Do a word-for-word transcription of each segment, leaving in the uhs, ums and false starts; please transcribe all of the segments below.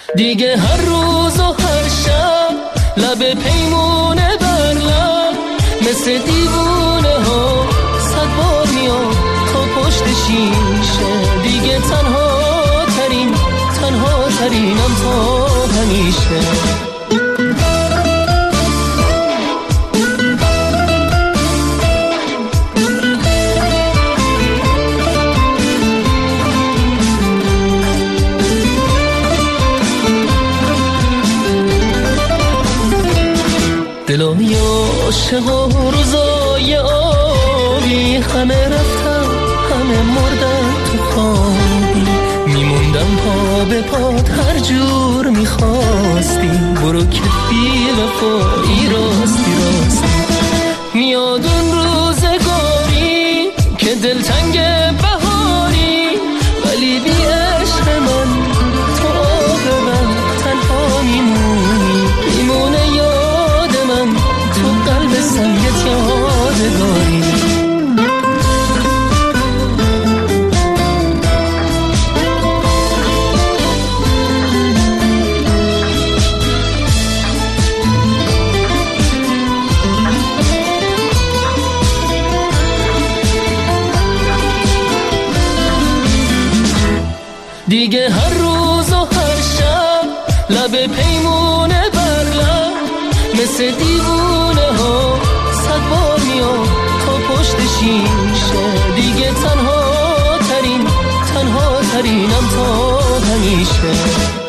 دیگه هر روز و هر شب لب پیمونه بر لب مثل دیوونه ها صد بار میاد تا پشت شیشه. دیگه تنها ترین تنها ترینم تا همیشه. دلای عاشق و روزای آبی همه رفتن همه مردن تو خوابی. میموندم پا به پات هر جور میخواستی. برو که بی وفایی راستی راستی. میاد اون روزگاری که دلتنگ بهاری ولی بی عشق من تو آب من تنها میمونی. میمونه یاد من تو قلب سنگت یادگاری. دیگه هر روز و هر شب لب پیمونه بر لب مثل دیوونه ها صد بار میاد تا پشت شیشه. دیگه تنها ترین تنها ترینم تا همیشه.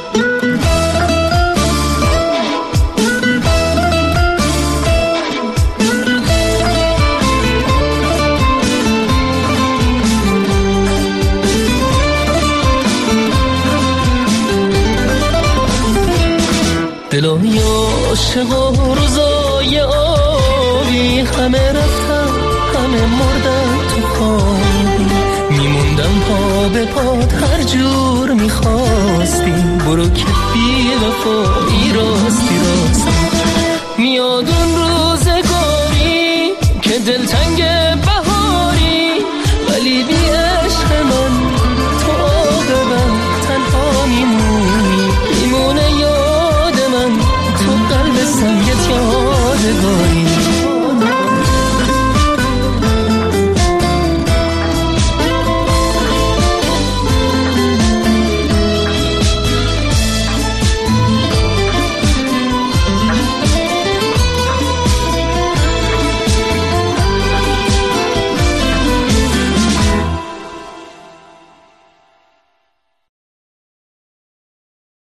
دلای عاشق و روزای آبی همه رفتن همه مردن تو خوابی. میموندم پا به پات هر جور میخواستی. برو که